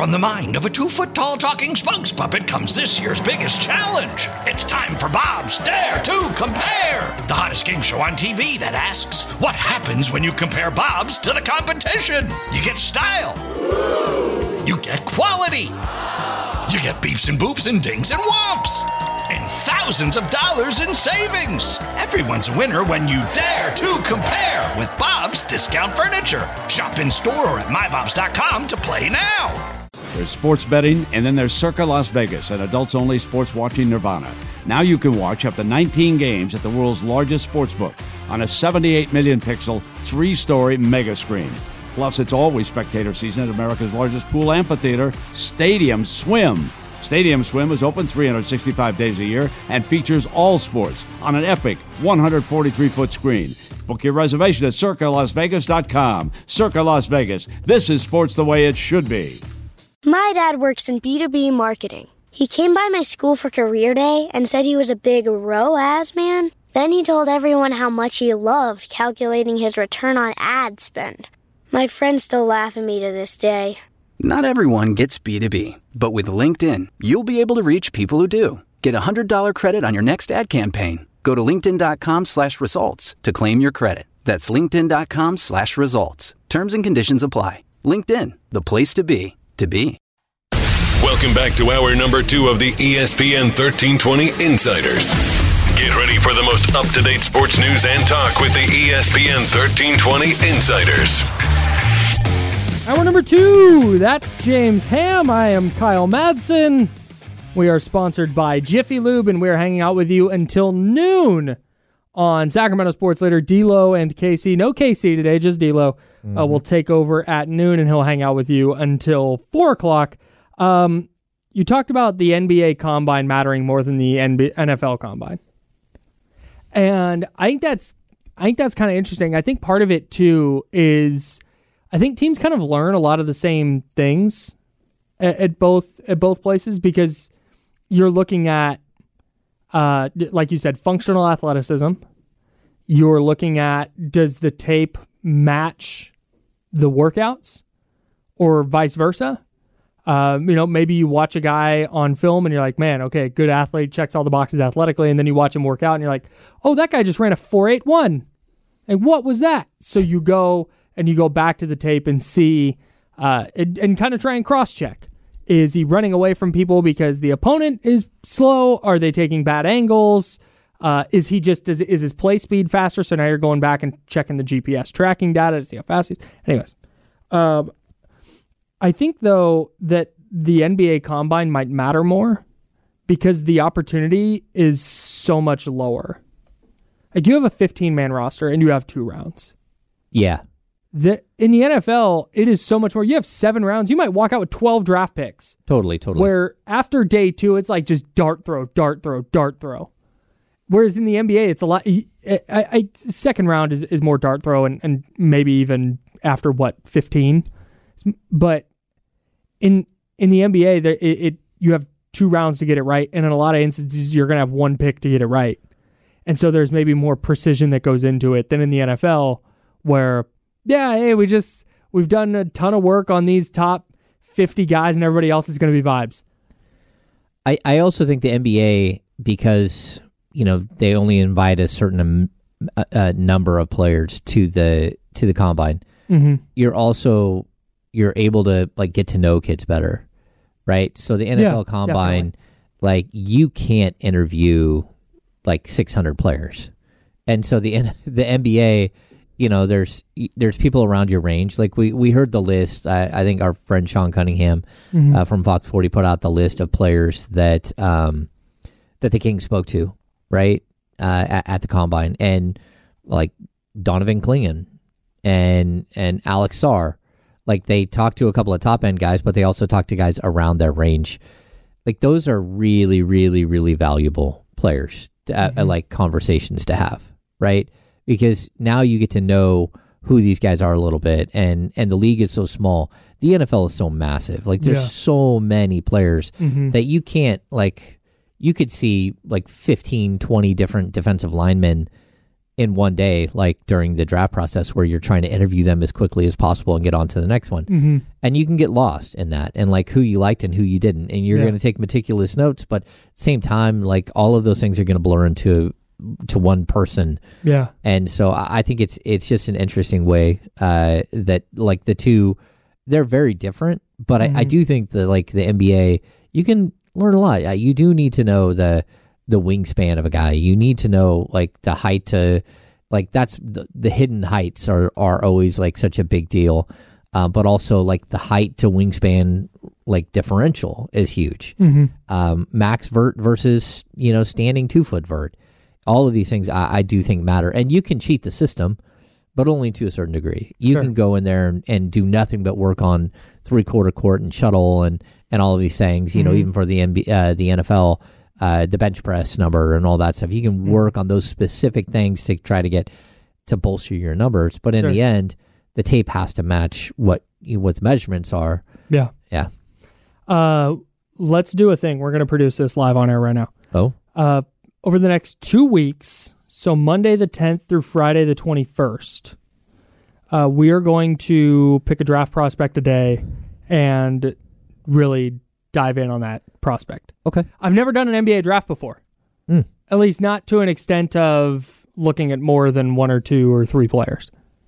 From the mind of a 2-foot-tall talking spokes puppet comes this year's biggest challenge. It's time for Bob's Dare to Compare, the hottest game show on TV that asks, what happens when you compare Bob's to the competition? You get style. You get quality. You get beeps and boops and dings and whomps. And thousands of dollars in savings. Everyone's a winner when you dare to compare with Bob's Discount Furniture. Shop in store or at mybobs.com to play now. There's sports betting, and then there's Circa Las Vegas, an adults-only sports watching nirvana. Now you can watch up to 19 games at the world's largest sportsbook on a 78 million pixel, 3-story mega screen. Plus, it's always spectator season at America's largest pool amphitheater, Stadium Swim. Stadium Swim is open 365 days a year and features all sports on an epic 143-foot screen. Book your reservation at CircaLasVegas.com. Circa Las Vegas. This is sports the way it should be. My dad works in B2B marketing. He came by my school for career day and said he was a big ROAS man. Then he told everyone how much he loved calculating his return on ad spend. My friends still laugh at me to this day. Not everyone gets B2B, but with LinkedIn, you'll be able to reach people who do. Get a $100 credit on your next ad campaign. Go to linkedin.com/results to claim your credit. That's linkedin.com/results. Terms and conditions apply. LinkedIn, the place to be, to be. Welcome back to hour number 2 of the ESPN 1320 Insiders. Get ready for the most up-to-date sports news and talk with the ESPN 1320 Insiders. Hour number 2, that's James Ham. I am Kyle Madsen. We are sponsored by Jiffy Lube, and we're hanging out with you until noon on Sacramento Sports Leader. D'Lo and Casey. No Casey today, just D'Lo. Will take over at noon, and he'll hang out with you until 4 o'clock. You talked about the NBA Combine mattering more than the NFL Combine. And I think that's kind of interesting. I think part of it, too, is I think teams kind of learn a lot of the same things at both places, because you're looking at, like you said, functional athleticism. You're looking at, does the tape match the workouts, or vice versa? Maybe you watch a guy on film and you're like, man, okay, good athlete, checks all the boxes athletically, and then you watch him work out and you're like, oh, that guy just ran a 4.81. And what was that? So you go back to the tape and see, and kind of try and cross-check. Is he running away from people because the opponent is slow? Are they taking bad angles? Is his play speed faster? So now you're going back and checking the GPS tracking data to see how fast he is. Anyways, I think, though, that the NBA Combine might matter more because the opportunity is so much lower. Like, you have a 15-man roster and you have 2 rounds. Yeah. In the NFL, it is so much more. You have 7 rounds. You might walk out with 12 draft picks. Totally. Where after day 2, it's like just dart throw, dart throw, dart throw. Whereas in the NBA, it's a lot. Second round is more dart throw, and maybe even after 15. But in the NBA, you have 2 rounds to get it right, and in a lot of instances, you're going to have 1 pick to get it right. And so there's maybe more precision that goes into it than in the NFL, where, yeah, hey, we've done a ton of work on these top 50 guys, and everybody else is going to be vibes. I also think the NBA, because they only invite a certain number of players to the combine. Mm-hmm. You're able to get to know kids better, right? So the NFL Combine, definitely. You can't interview 600 players, and so the NBA, there's people around your range. We heard the list. I think our friend Sean Cunningham from Fox 40 put out the list of players that the Kings spoke to, right, at the Combine, and Donovan Clingan and Alex Sarr. They talk to a couple of top-end guys, but they also talk to guys around their range. Those are really, really, really valuable players, conversations to have, right? Because now you get to know who these guys are a little bit, and the league is so small. The NFL is so massive. There's so many players that you can't, you could see 15, 20 different defensive linemen in one day, like during the draft process where you're trying to interview them as quickly as possible and get on to the next one. Mm-hmm. And you can get lost in that and like who you liked and who you didn't. And you're going to take meticulous notes, but at the same time, like all of those things are going to blur into one person. Yeah. And so I think it's just an interesting way that like the two, they're very different, but I do think that like the NBA, you can learn a lot. You do need to know the wingspan of a guy. You need to know like the height to like that's the hidden heights are always like such a big deal. But also like the height to wingspan like differential is huge. Max vert versus, standing 2 foot vert. All of these things I do think matter. And you can cheat the system, but only to a certain degree. You can go in there and do nothing but work on 3/4 court and shuttle and all of these things, even for the NFL, the bench press number and all that stuff. You can work on those specific things to try to get to bolster your numbers. But in the end, the tape has to match what the measurements are. Yeah. Yeah. Let's do a thing. We're going to produce this live on air right now. Oh? Over the next 2 weeks, so Monday the 10th through Friday the 21st, we are going to pick a draft prospect a day and really dive in on that prospect. Okay. I've never done an NBA draft before. At least not to an extent of looking at more than 1 or 2 or 3 players.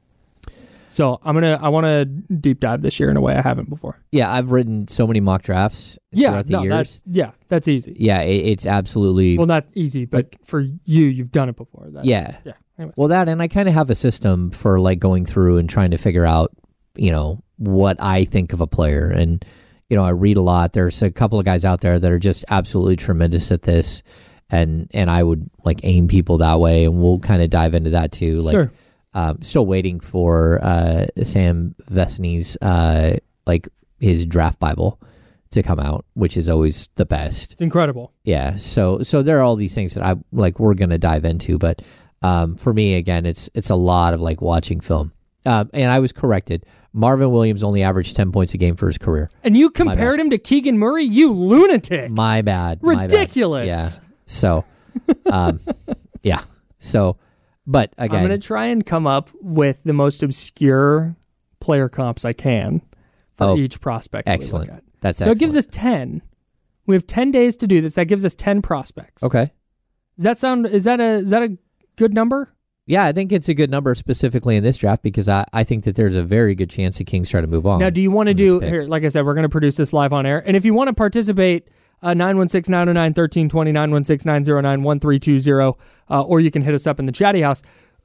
So I want to deep dive this year in a way I haven't before. Yeah, I've written so many mock drafts throughout the years. That's easy. Yeah, it's absolutely... Well, not easy, but for you've done it before. Yeah. Anyways. Well, that, and I kind of have a system for like going through and trying to figure out, what I think of a player. And, I read a lot. There's a couple of guys out there that are just absolutely tremendous at this. And I would like aim people that way, and we'll kind of dive into that too. Like, sure. Still waiting for Sam Vecini's like his draft Bible to come out, which is always the best. It's incredible. Yeah. So there are all these things that we're gonna dive into, but for me again, it's a lot of like watching film. And I was corrected. Marvin Williams only averaged 10 points a game for his career. And you compared him to Keegan Murray? You lunatic. My bad. Ridiculous. Yeah. So, yeah. So. But again, I'm going to try and come up with the most obscure player comps I can for each prospect. Excellent. We look at. That's so excellent. It gives us 10. We have 10 days to do this. That gives us 10 prospects. Okay. Is that a good number? Yeah, I think it's a good number specifically in this draft because I think that there's a very good chance the Kings try to move on. Now, do you want to do here? Like I said, we're going to produce this live on air, and if you want to participate. 916-909-1320, 916-909-1320, or you can hit us up in the chatty house.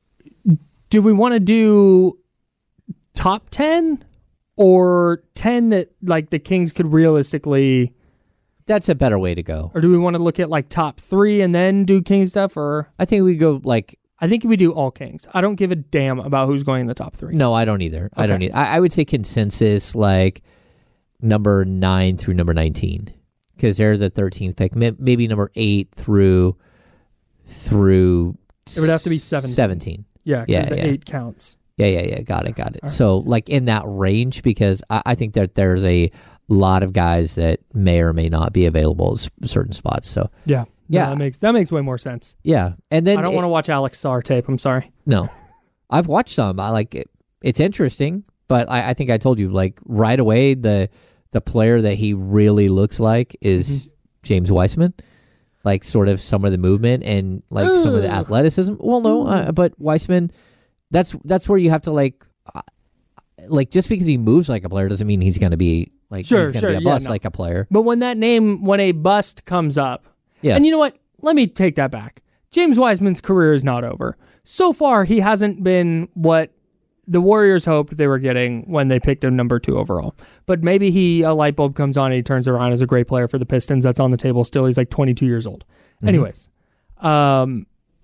Do we want to do top 10 or 10 that like the Kings could realistically... That's a better way to go. Or do we want to look at like top 3 and then do King stuff? Or I think we go like... I think we do all Kings. I don't give a damn about who's going in the top 3. No, I don't either. Okay. I don't either. I would say consensus like number 9 through number 19. Because they're the 13th pick. Maybe number 8 through it would have to be 17. Yeah, because the 8 counts. Yeah. Got it. Right. So, like in that range, because I think that there's a lot of guys that may or may not be available at certain spots. So, yeah. No, that makes way more sense. Yeah, and then I don't want to watch Alex Sarr tape. I'm sorry. No, I've watched some. I like it. It's interesting, but I think I told you like right away the player that he really looks like is James Wiseman, like sort of some of the movement and like some of the athleticism. Well, no, but Wiseman, that's where you have to like just because he moves like a player doesn't mean he's going to be like he's going to be a bust like a player. But when a bust comes up, and you know what? Let me take that back. James Wiseman's career is not over. So far, he hasn't been what the Warriors hoped they were getting when they picked him number 2 overall. But maybe a light bulb comes on and he turns around as a great player for the Pistons. That's on the table still. He's like 22 years old. Mm-hmm. Anyways. No,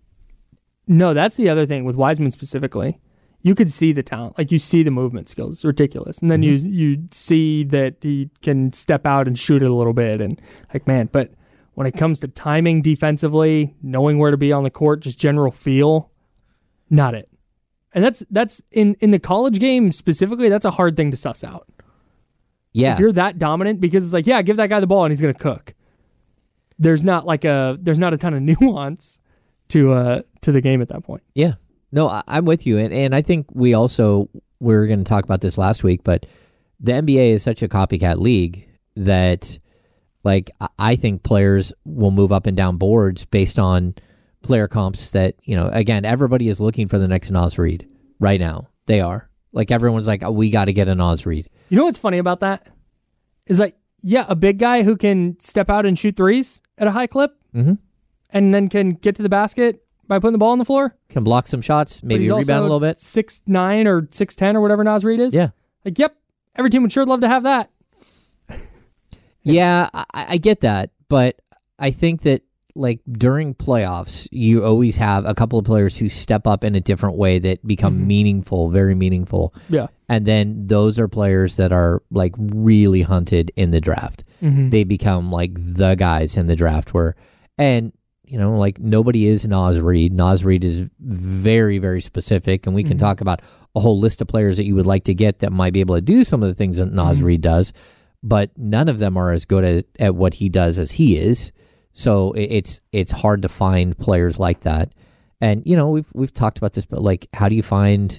that's the other thing with Wiseman specifically. You could see the talent. Like you see the movement skills. It's ridiculous. And then you see that he can step out and shoot it a little bit. And like, man, but when it comes to timing defensively, knowing where to be on the court, just general feel, not it. And that's in the college game specifically, that's a hard thing to suss out. Yeah. If you're that dominant, because it's like, yeah, give that guy the ball and he's going to cook. There's not a ton of nuance to the game at that point. Yeah. No, I'm with you. And I think we were going to talk about this last week, but the NBA is such a copycat league that, like, I think players will move up and down boards based on player comps that, again, everybody is looking for the next Naz Reid right now. They are. Like, everyone's like, oh, we got to get a Naz Reid. You know what's funny about that? Is like, yeah, a big guy who can step out and shoot threes at a high clip and then can get to the basket by putting the ball on the floor. Can block some shots, maybe rebound a little bit. 6'9" or 6'10" or whatever Naz Reid is. Yeah. Like, yep, every team would sure love to have that. Yeah, I get that, but I think that, like, during playoffs, you always have a couple of players who step up in a different way that become meaningful, very meaningful. Yeah. And then those are players that are, like, really hunted in the draft. They become, like, the guys in the draft like, nobody is Naz Reid. Naz Reid is very, very specific, and we can talk about a whole list of players that you would like to get that might be able to do some of the things that Naz Reid does, but none of them are as good at what he does as he is. So it's hard to find players like that. And, we've talked about this, but, like, how do you find,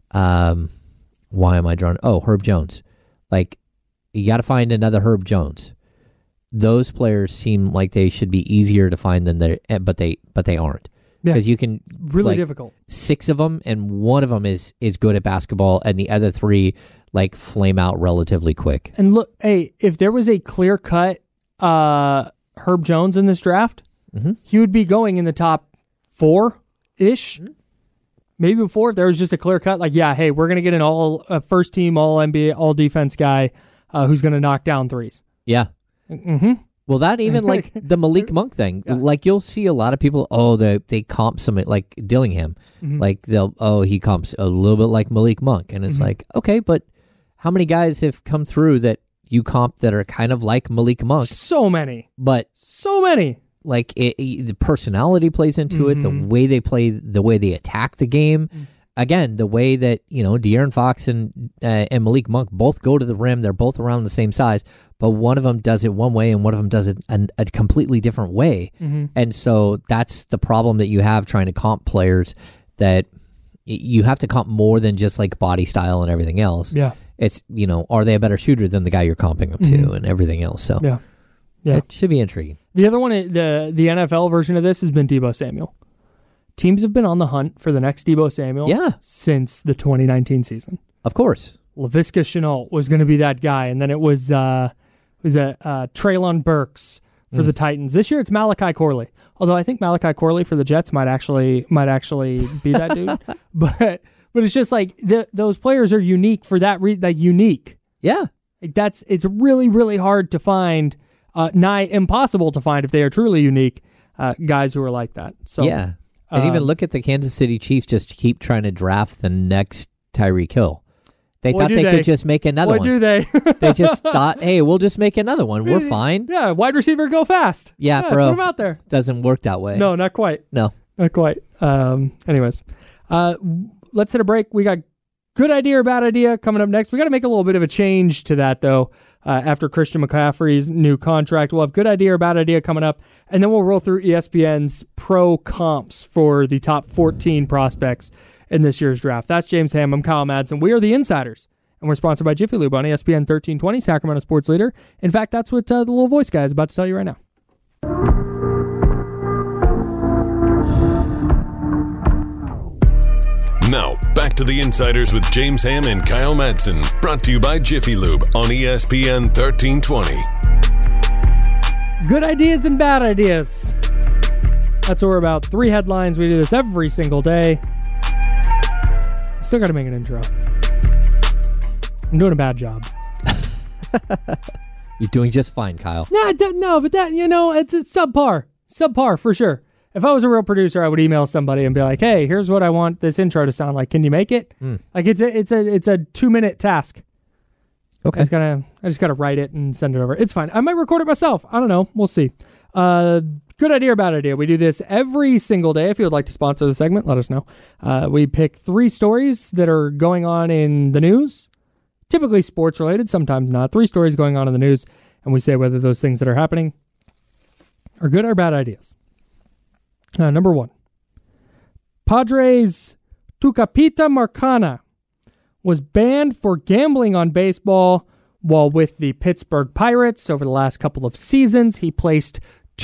why am I drawn? Oh, Herb Jones. Like, you got to find another Herb Jones. Those players seem like they should be easier to find than but they aren't. Because you can really difficult. 6 of them, and one of them is good at basketball, and the other 3 like flame out relatively quick. And look, hey, if there was a clear cut Herb Jones in this draft, he would be going in the top 4-ish. Maybe before, if there was just a clear cut, like, yeah, hey, we're going to get an first team, all NBA, all defense guy who's going to knock down threes. Yeah. Well, that even like the Malik Monk thing, like, you'll see a lot of people, they comp some, like Dillingham, like he comps a little bit like Malik Monk. And it's like, okay, but how many guys have come through that you comp that are kind of like Malik Monk? So many. But so many. Like, the personality plays into it, the way they play, the way they attack the game. Again, the way that, De'Aaron Fox and Malik Monk both go to the rim. They're both around the same size, but one of them does it one way and one of them does it a completely different way. And so that's the problem that you have trying to comp players, that you have to comp more than just, like, body style and everything else. Yeah. It's, are they a better shooter than the guy you're comping them to and everything else? So yeah, it should be intriguing. The other one, the NFL version of this has been Deebo Samuel. Teams have been on the hunt for the next Deebo Samuel since the 2019 season. Of course. Laviska Shenault was going to be that guy, and then it was Treylon Burks for the Titans. This year it's Malachi Corley. Although I think Malachi Corley for the Jets might actually be that dude. But it's just like those players are unique for that unique. Yeah. Like, it's really, really hard to find, nigh impossible to find if they are truly unique, guys who are like that. So yeah. And even look at the Kansas City Chiefs just keep trying to draft the next Tyreek Hill. They thought they could just make another one. What do they? They just thought, hey, we'll just make another one. We're fine. Yeah, wide receiver go fast. Yeah, bro. Put him out there. Doesn't work that way. No, not quite. No. Not quite. Anyways, let's hit a break. We got good idea or bad idea coming up next. We got to make a little bit of a change to that, though. After Christian McCaffrey's new contract, we'll have good idea or bad idea coming up, and then we'll roll through ESPN's pro comps for the top 14 prospects in this year's draft. That's James Ham. I'm Kyle Madsen. We are the Insiders, and we're sponsored by Jiffy Lube on ESPN 1320, Sacramento Sports Leader. In fact, that's what the little voice guy is about to tell you right now. Now, back to the Insiders with James Ham and Kyle Madsen. Brought to you by Jiffy Lube on ESPN 1320. Good ideas and bad ideas. That's what we're about. 3 headlines. We do this every single day. Still got to make an intro. I'm doing a bad job. You're doing just fine, Kyle. No, but that, it's subpar. Subpar for sure. If I was a real producer, I would email somebody and be like, "Hey, here's what I want this intro to sound like. Can you make it?" Like, it's a 2-minute task. Okay. I just gotta write it and send it over. It's fine. I might record it myself. I don't know. We'll see. Good idea or bad idea. We do this every single day. If you would like to sponsor the segment, let us know. We pick 3 stories that are going on in the news, typically sports related, sometimes not. 3 stories going on in the news, and we say whether those things that are happening are good or bad ideas. Number 1, Padres Tucapita Marcana was banned for gambling on baseball while with the Pittsburgh Pirates over the last couple of seasons. He placed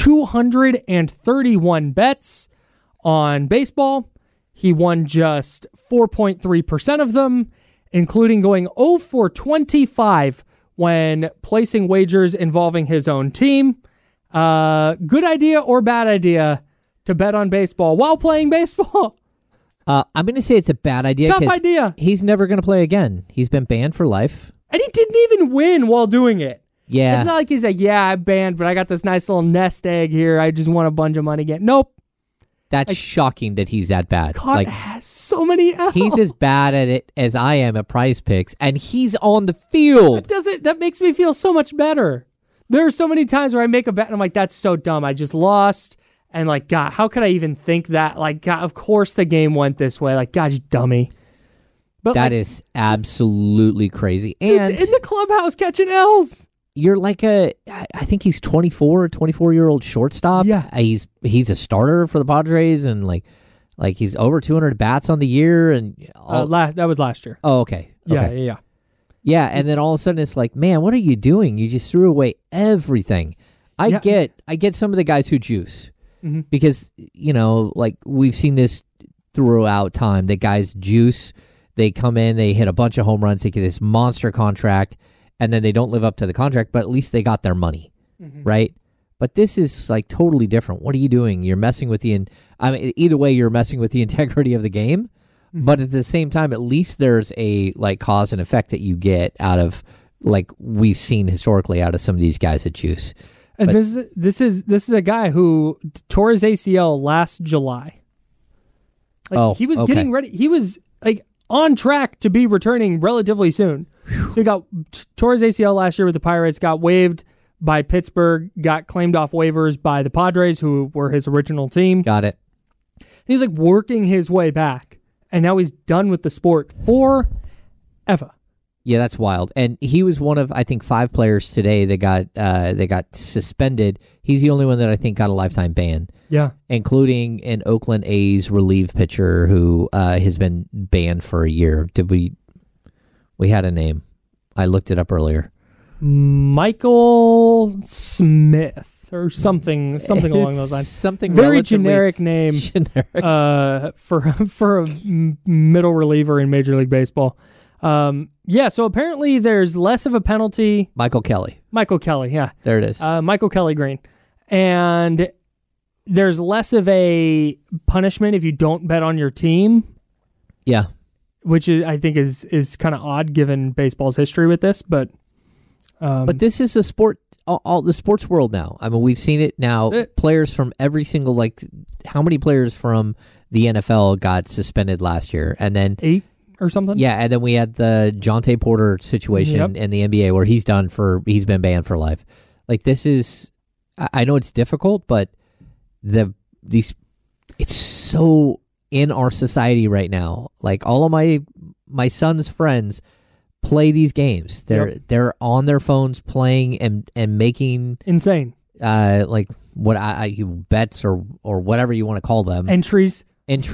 231 bets on baseball. He won just 4.3% of them, including going 0 for 25 when placing wagers involving his own team. Good idea or bad idea to bet on baseball while playing baseball? I'm going to say it's a bad idea. Tough idea. He's never going to play again. He's been banned for life. And he didn't even win while doing it. Yeah. It's not like he's like, yeah, I'm banned, but I got this nice little nest egg here. I just won a bunch of money again. Nope. That's shocking that he's that bad. God has so many L's. He's as bad at it as I am at Prize Picks, and he's on the field. That makes me feel so much better. There are so many times where I make a bet and I'm like, that's so dumb. I just lost. And like, God, how could I even think that? Like, God, of course the game went this way. Like, God, you dummy. But that is absolutely crazy. And in the clubhouse catching L's. You're like I think he's 24-year-old shortstop. Yeah. He's a starter for the Padres, and like he's over 200 bats on the year. And that was last year. Oh, okay. Yeah. Yeah, and then all of a sudden it's like, man, what are you doing? You just threw away everything. I get some of the guys who juice. Mm-hmm. Because, like we've seen this throughout time, that guys juice, they come in, they hit a bunch of home runs, they get this monster contract, and then they don't live up to the contract, but at least they got their money, right? But this is like totally different. What are you doing? You're messing with either way, you're messing with the integrity of the game, but at the same time, at least there's a like cause and effect that you get out of, like we've seen historically out of some of these guys that juice. And this is a guy who tore his ACL last July. He was getting ready. He was like on track to be returning relatively soon. So he tore his ACL last year with the Pirates, got waived by Pittsburgh, got claimed off waivers by the Padres, who were his original team. Got it. He was like working his way back, and now he's done with the sport forever. Yeah, that's wild. And he was one of, I think, 5 players today that got suspended. He's the only one that I think got a lifetime ban. Yeah. Including an Oakland A's relief pitcher who has been banned for a year. We had a name. I looked it up earlier. Michael Smith or something along those lines. Something very generic name for a middle reliever in Major League Baseball. So apparently there's less of a penalty. Michael Kelly, yeah. There it is. Michael Kelly Green. And there's less of a punishment if you don't bet on your team. Yeah. Which I think is kind of odd given baseball's history with this, but this is a sport, all the sports world now. I mean, we've seen it now. Players from every single, how many players from the NFL got suspended last year? And then 8 or something? Yeah, and then we had the Jonte Porter situation in the NBA where he's been banned for life. Like, this is, I know it's difficult, but it's so in our society right now. Like, all of my son's friends play these games. They're on their phones playing and making insane bets or whatever you want to call them. Entries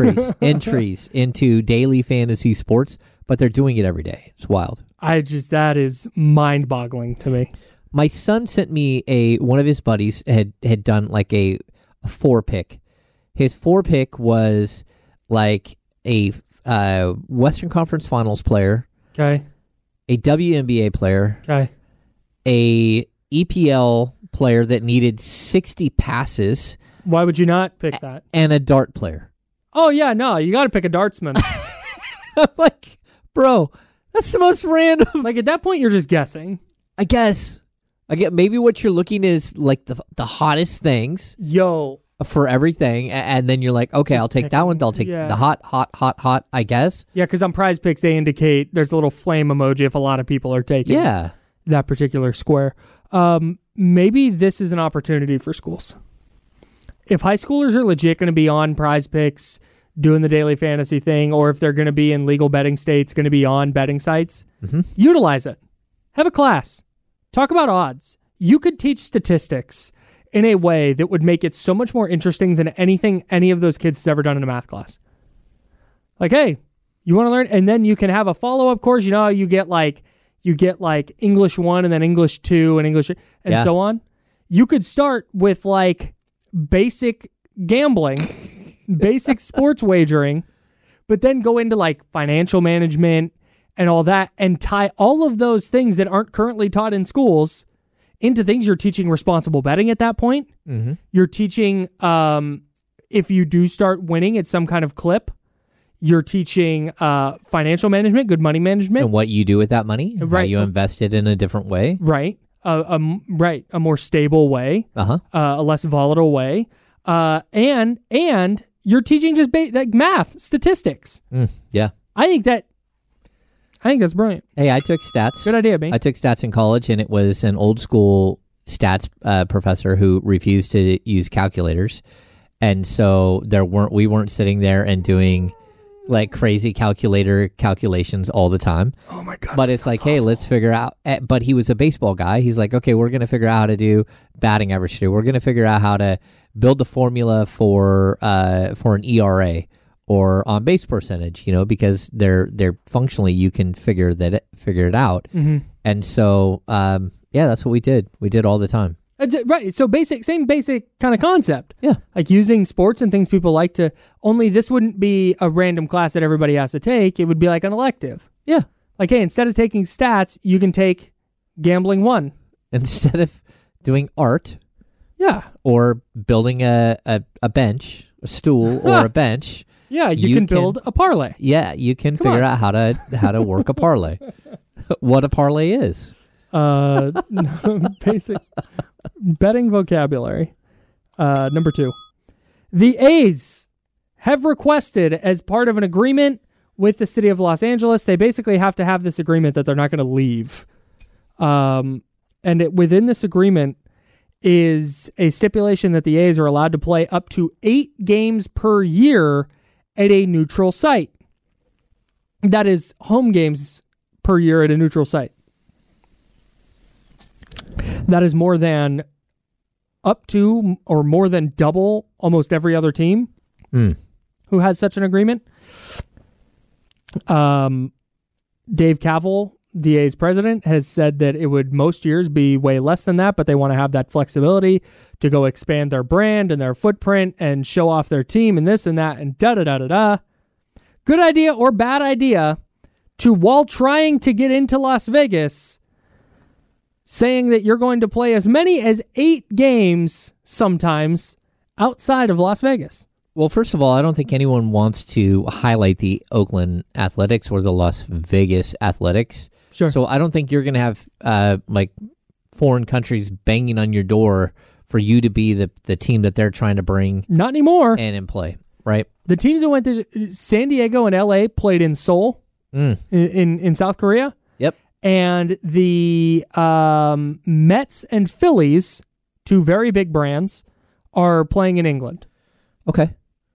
into daily fantasy sports, but they're doing it every day. It's wild. That is mind-boggling to me. My son sent me one of his buddies had done like a 4-pick. His 4-pick was like a Western Conference Finals player. Okay. A WNBA player. Okay. A EPL player that needed 60 passes. Why would you not pick that? And a dart player. Oh, yeah, no, you got to pick a dartsman. I'm like, bro, that's the most random. Like, at that point, you're just guessing. I guess. Maybe what you're looking is, like, the hottest things. Yo. For everything, and then you're like, okay, I'll take that one. I'll take the hot, I guess. Yeah, because on Prize Picks, they indicate there's a little flame emoji if a lot of people are taking that particular square. Maybe this is an opportunity for schools. If high schoolers are legit going to be on Prize Picks doing the daily fantasy thing, or if they're going to be in legal betting states, going to be on betting sites, utilize it. Have a class. Talk about odds. You could teach statistics in a way that would make it so much more interesting than anything any of those kids has ever done in a math class. Like, hey, You want to learn, and then you can have a follow-up course. You know how you get like English 1 and then English 2 and English and so on. You could start with like basic gambling, basic sports wagering, but then go into like financial management and all that, and tie all of those things that aren't currently taught in schools into things. You're teaching responsible betting at that point. Mm-hmm. You're teaching, if you do start winning at some kind of clip, you're teaching financial management, good money management. And what you do with that money, right? How you invest it in a different way. Right. A more stable way, a less volatile way. And you're teaching just like math, statistics. Yeah. I think that's brilliant. Hey, I took stats. Good idea, man. I took stats in college, and it was an old school stats professor who refused to use calculators. And so we weren't sitting there and doing like crazy calculations all the time. Oh my God. But it's like, hey, let's figure out, but he was a baseball guy. He's like, okay, we're going to figure out how to do batting average today. We're going to figure out how to build the formula for an ERA or on base percentage, because they're functionally, you can figure it out. Mm-hmm. And so, that's what we did. We did all the time. Right. So same basic kind of concept. Yeah. Like using sports and things people like to, only this wouldn't be a random class that everybody has to take. It would be like an elective. Yeah. Like, hey, instead of taking stats, you can take gambling 1. Instead of doing art. Yeah. Or building a bench, a stool or a bench. Yeah. You can build a parlay. Yeah. You can figure out how to work a parlay. What a parlay is. Basic betting vocabulary. Number 2. The A's have requested, as part of an agreement with the city of Los Angeles, they basically have to have this agreement that they're not going to leave. Within this agreement is a stipulation that the A's are allowed to play up to 8 games per year at a neutral site. That is home games per year at a neutral site. That is more than up to or more than double almost every other team who has such an agreement. Dave Kaval, the A's president, has said that it would most years be way less than that, but they want to have that flexibility to go expand their brand and their footprint and show off their team and this and that and da-da-da-da-da. Good idea or bad idea to, while trying to get into Las Vegas, saying that you're going to play as many as 8 games sometimes outside of Las Vegas? Well, first of all, I don't think anyone wants to highlight the Oakland Athletics or the Las Vegas Athletics. Sure. So I don't think you're going to have like foreign countries banging on your door for you to be the team that they're trying to bring. Not anymore. And in play, right? The teams that went to San Diego and LA played in Seoul in South Korea. Yep. And the Mets and Phillies, 2 very big brands, are playing in England. Okay.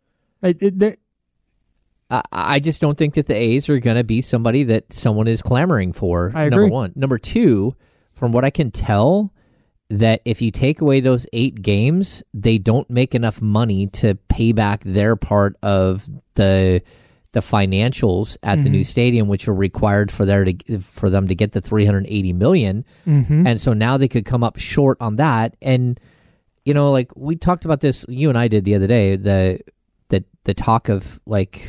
I just don't think that the A's are going to be somebody that someone is clamoring for. I agree. Number 1. Number 2, from what I can tell, that if you take away those 8 games, they don't make enough money to pay back their part of the financials at the new stadium, which are required for them to get the $380 million. Mm-hmm. And so now they could come up short on that. And, like we talked about this, you and I did the other day, the talk of like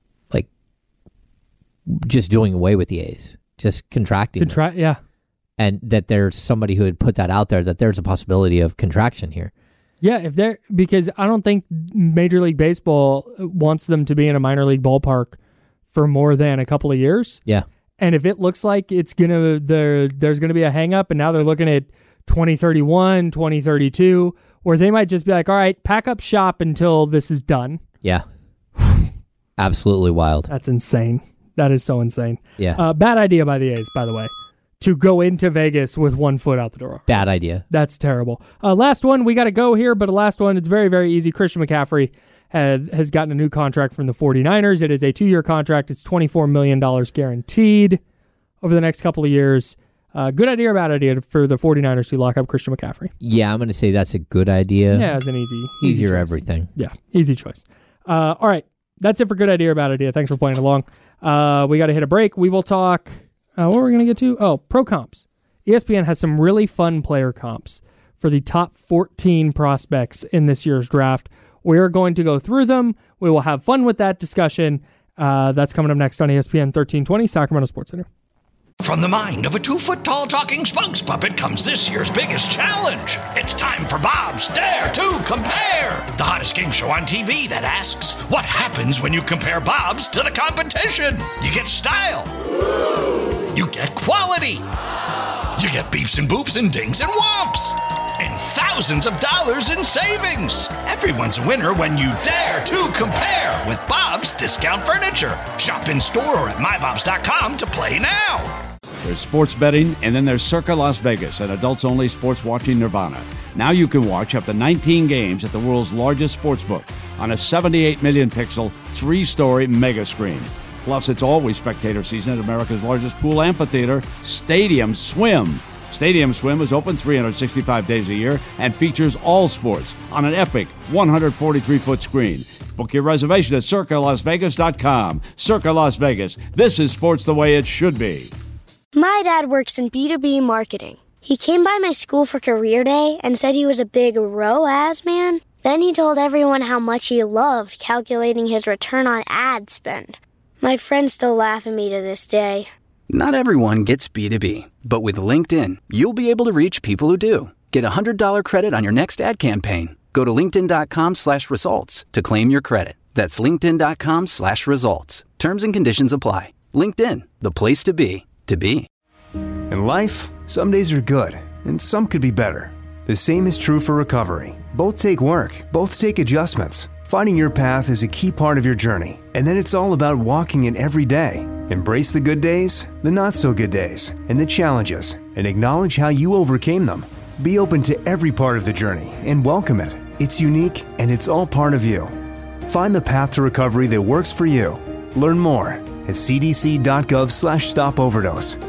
just doing away with the A's, just contracting. Yeah. And that there's somebody who had put that out there, that there's a possibility of contraction here. Yeah, because I don't think Major League Baseball wants them to be in a minor league ballpark for more than a couple of years. Yeah. And if it looks like there's gonna be a hang up, and now they're looking at 2031, 2032, where they might just be like, all right, pack up shop until this is done. Yeah. Absolutely wild. That's insane. That is so insane. Yeah. Bad idea by the A's, by the way, to go into Vegas with 1 foot out the door. Bad idea. That's terrible. Last one, we got to go here, but last one, it's very, very easy. Christian McCaffrey has gotten a new contract from the 49ers. It is a 2-year contract. It's $24 million guaranteed over the next couple of years. Good idea or bad idea for the 49ers to lock up Christian McCaffrey? Yeah, I'm going to say that's a good idea. Yeah, it's an easier everything. Yeah, easy choice. All right. That's it for good idea or bad idea. Thanks for playing along. We got to hit a break. We will talk. What we're going to get to? Oh, pro comps. ESPN has some really fun player comps for the top 14 prospects in this year's draft. We're going to go through them. We will have fun with that discussion. That's coming up next on ESPN 1320, Sacramento Sports Center. From the mind of a 2-foot-tall talking spokes puppet comes this year's biggest challenge. It's time for Bob's Dare to Compare, the hottest game show on TV that asks, what happens when you compare Bob's to the competition? You get style. You get quality. You get beeps and boops and dings and whomps. And thousands of dollars in savings. Everyone's a winner when you dare to compare with Bob's Discount Furniture. Shop in store or at mybobs.com to play now. There's sports betting, and then there's Circa Las Vegas, an adults-only sports watching nirvana. Now you can watch up to 19 games at the world's largest sportsbook on a 78 million pixel, 3-story mega screen. Plus, it's always spectator season at America's largest pool amphitheater, Stadium Swim. Stadium Swim is open 365 days a year and features all sports on an epic 143-foot screen. Book your reservation at CircaLasVegas.com. Circa Las Vegas. This is sports the way it should be. My dad works in B2B marketing. He came by my school for career day and said he was a big ROAS man. Then he told everyone how much he loved calculating his return on ad spend. My friends still laugh at me to this day. Not everyone gets B2B, but with LinkedIn, you'll be able to reach people who do. Get a $100 credit on your next ad campaign. Go to linkedin.com/results to claim your credit. That's linkedin.com/results. Terms and conditions apply. LinkedIn, the place to be, to be. In life, some days are good, and some could be better. The same is true for recovery. Both take work, both take adjustments. Finding your path is a key part of your journey, and then it's all about walking it every day. Embrace the good days, the not-so-good days, and the challenges, and acknowledge how you overcame them. Be open to every part of the journey and welcome it. It's unique, and it's all part of you. Find the path to recovery that works for you. Learn more at cdc.gov/stopoverdose.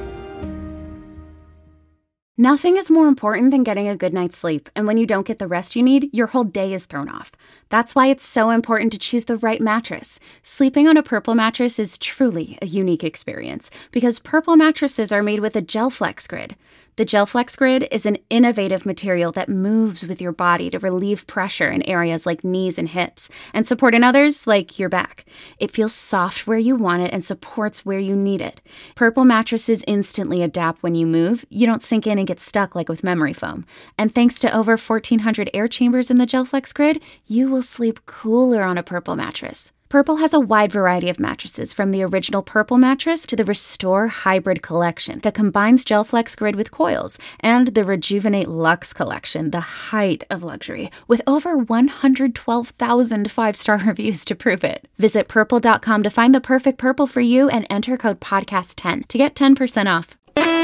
Nothing is more important than getting a good night's sleep, and when you don't get the rest you need, your whole day is thrown off. That's why it's so important to choose the right mattress. Sleeping on a Purple mattress is truly a unique experience because Purple mattresses are made with a GelFlex Grid. The GelFlex Grid is an innovative material that moves with your body to relieve pressure in areas like knees and hips and support in others like your back. It feels soft where you want it and supports where you need it. Purple mattresses instantly adapt when you move. You don't sink in and get stuck like with memory foam. And thanks to over 1,400 air chambers in the GelFlex Grid, you will sleep cooler on a Purple mattress. Purple has a wide variety of mattresses, from the original Purple mattress to the Restore Hybrid collection that combines GelFlex Grid with coils, and the Rejuvenate Luxe collection, the height of luxury, with over 112,000 five-star reviews to prove it. Visit Purple.com to find the perfect Purple for you and enter code PODCAST10 to get 10% off.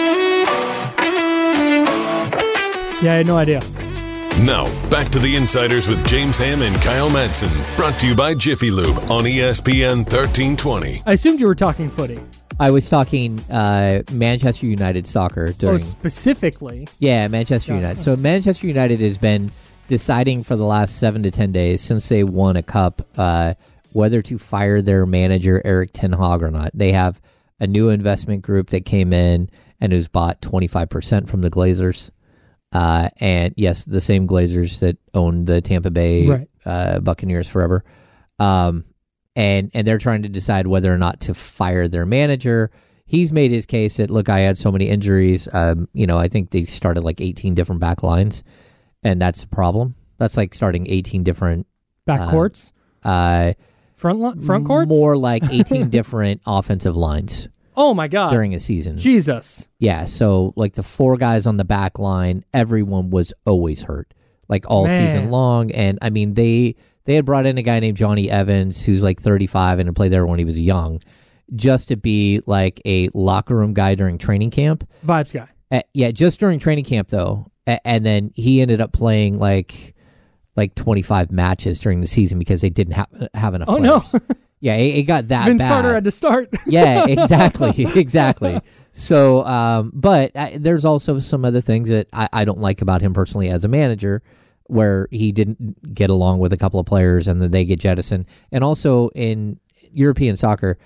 Yeah, I had no idea. Now, back to the Insiders with James Ham and Kyle Madsen. Brought to you by Jiffy Lube on ESPN 1320. I assumed you were talking footy. I was talking Manchester United soccer. Specifically? Yeah, Manchester United. So Manchester United has been deciding for the last 7 to 10 days since they won a cup whether to fire their manager, Erik ten Hag, or not. They have a new investment group that came in and has bought 25% from the Glazers. And yes, the same Glazers that owned the Tampa Bay Buccaneers forever. And they're trying to decide whether or not to fire their manager. He's made his case that, look, I had so many injuries. I think they started like 18 different back lines, and that's a problem. That's like starting 18 different back courts. Front courts? More like 18 different offensive lines. Oh, my God. During a season. Jesus. Yeah, so like the 4 guys on the back line, everyone was always hurt, like all season long. And, I mean, they had brought in a guy named Johnny Evans, who's like 35 and played there when he was young, just to be like a locker room guy during training camp. Vibes guy. Just during training camp, though. And then he ended up playing like 25 matches during the season because they didn't have enough players. No. Yeah, it got that Vince bad. Carter had to start. Yeah, exactly. So, but there's also some other things that I don't like about him personally as a manager, where he didn't get along with a couple of players and then they get jettisoned. And also in European soccer,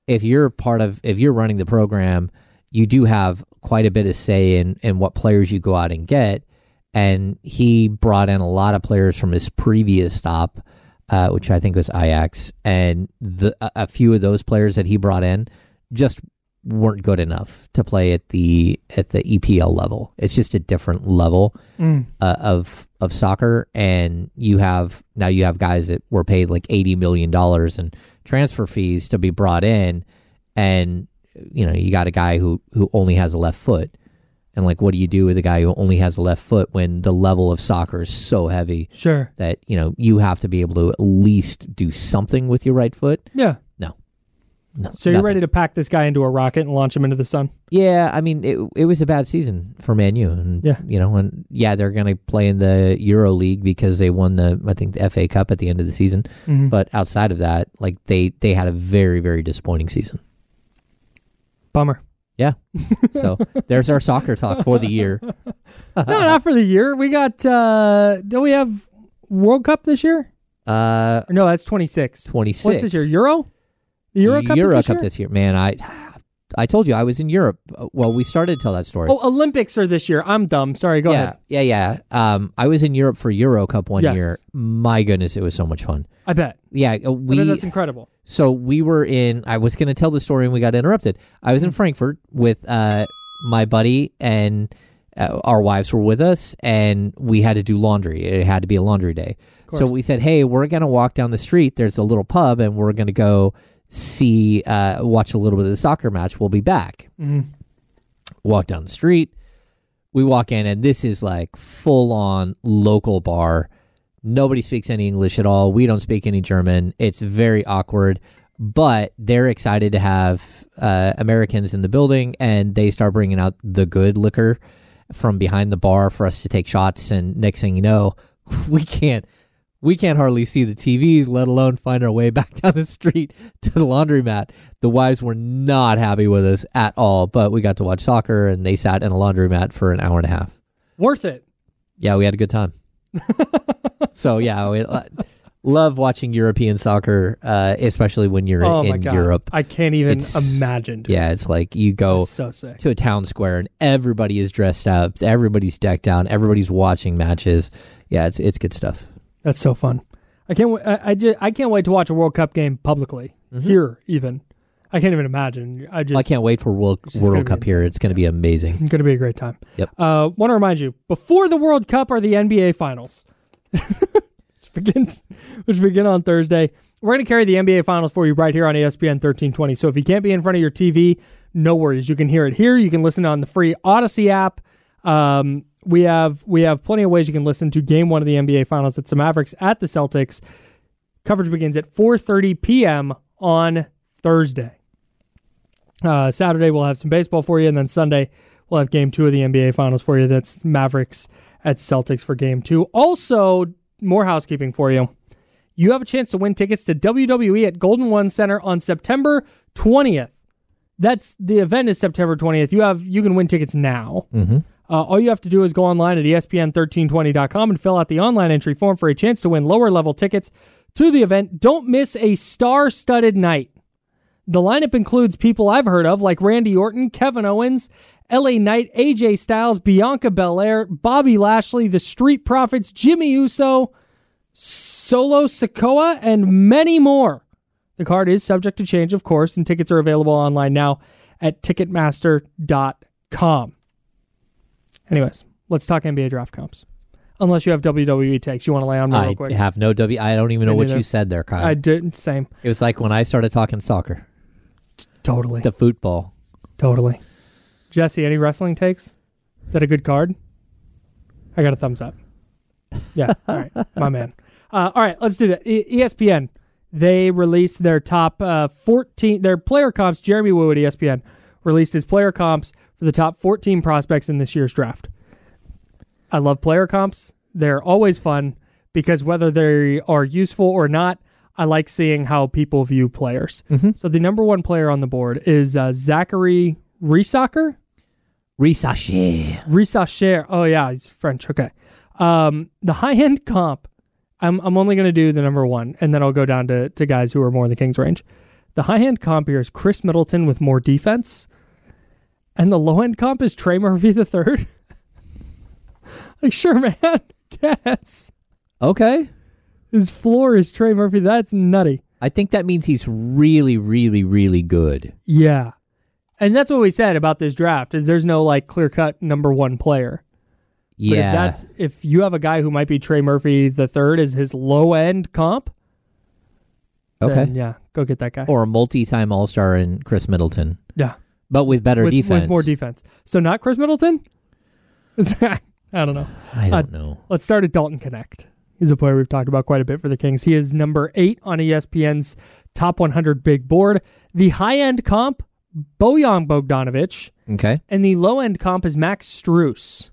if you're running the program, you do have quite a bit of say in what players you go out and get. And he brought in a lot of players from his previous stop, which I think was Ajax, and a few of those players that he brought in just weren't good enough to play at the EPL level. It's just a different level of soccer, and you have guys that were paid like $80 million in transfer fees to be brought in, and you got a guy who only has a left foot. And like, what do you do with a guy who only has a left foot when the level of soccer is so heavy? Sure. That, you have to be able to at least do something with your right foot. Yeah. No. So you're ready to pack this guy into a rocket and launch him into the sun? Yeah. I mean, it was a bad season for Man U. And, they're going to play in the Euro League because they won the FA Cup at the end of the season. Mm-hmm. But outside of that, like they had a very, very disappointing season. Bummer. Yeah. So there's our soccer talk for the year. No, not for the year. We got, don't we have World Cup this year? No, that's 26. 26. What's this year? Euro? The Euro Cup this year? Man, I told you I was in Europe. Well, we started to tell that story. Oh, Olympics are this year. I'm dumb. Sorry, go ahead. Yeah. I was in Europe for Euro Cup one year. My goodness, it was so much fun. I bet. Yeah. That's incredible. So we were I was going to tell the story and we got interrupted. I was in Frankfurt with my buddy, and our wives were with us, and we had to do laundry. It had to be a laundry day. So we said, hey, we're going to walk down the street. There's a little pub, and we're going to go watch a little bit of the soccer match. We'll be back. Mm-hmm. Walk down the street. We walk in, and this is like full-on local bar. Nobody speaks any English at all. We don't speak any German. It's very awkward, but they're excited to have Americans in the building, and they start bringing out the good liquor from behind the bar for us to take shots. And next thing you know, we can't hardly see the TVs, let alone find our way back down the street to the laundromat. The wives were not happy with us at all, but we got to watch soccer, and they sat in a laundromat for an hour and a half. Worth it. Yeah, we had a good time. So, yeah, we love watching European soccer, especially when you're in Europe. I can't even imagine. Yeah, it's like you go to a town square, and everybody is dressed up. Everybody's decked out. Everybody's watching matches. Yeah, it's good stuff. That's so fun. I can't wait to watch a World Cup game publicly here. Even I can't even imagine. I can't wait for World Cup here. It's going to be amazing. It's going to be a great time. Yep. Want to remind you, before the World Cup are the NBA Finals, which begin on Thursday. We're going to carry the NBA Finals for you right here on ESPN 1320. So if you can't be in front of your TV, no worries. You can hear it here. You can listen on the free Odyssey app. We have plenty of ways you can listen to Game 1 of the NBA Finals. It's the Mavericks at the Celtics. Coverage begins at 4:30 p.m. on Thursday. Saturday we'll have some baseball for you, and then Sunday we'll have Game 2 of the NBA Finals for you. That's Mavericks at Celtics for Game 2. Also, more housekeeping for you. You have a chance to win tickets to WWE at Golden One Center on September 20th. The event is September 20th. You can win tickets now. Mm-hmm. All you have to do is go online at ESPN1320.com and fill out the online entry form for a chance to win lower-level tickets to the event. Don't miss a star-studded night. The lineup includes people I've heard of, like Randy Orton, Kevin Owens, LA Knight, AJ Styles, Bianca Belair, Bobby Lashley, the Street Profits, Jimmy Uso, Solo Sikoa, and many more. The card is subject to change, of course, and tickets are available online now at Ticketmaster.com. Anyways, let's talk NBA draft comps. Unless you have WWE takes you want to lay on me real quick. I have no I don't even know what you said there, Kyle. I didn't. Same. It was like when I started talking soccer. Totally. The football. Totally. Jesse, any wrestling takes? Is that a good card? I got a thumbs up. Yeah. All right. My man. All right. Let's do that. ESPN. They released their top 14, their player comps. Jeremy Wu at ESPN released his player comps for the top 14 prospects in this year's draft. I love player comps. They're always fun because whether they are useful or not, I like seeing how people view players. Mm-hmm. So the number one player on the board is Zachary Riesacher. Riesacher. Oh, yeah, he's French. Okay. The high-end comp, I'm only going to do the number one, and then I'll go down to guys who are more in the Kings range. The high-end comp here is Chris Middleton with more defense, and the low-end comp is Trey Murphy III. Like, sure, man. Guess. Okay. His floor is Trey Murphy. That's nutty. I think that means he's really, really, really good. Yeah. And that's what we said about this draft, is there's no, like, clear-cut number one player. Yeah. But if you have a guy who might be Trey Murphy III as his low-end comp, then, yeah, go get that guy. Or a multi-time All-Star in Chris Middleton. Yeah. But with better defense. With more defense. So not Chris Middleton? I don't know. I don't know. Let's start at Dalton Connect. He's a player we've talked about quite a bit for the Kings. He is number 8 on ESPN's Top 100 Big Board. The high-end comp, Bojan Bogdanovic. Okay. And the low-end comp is Max Strus.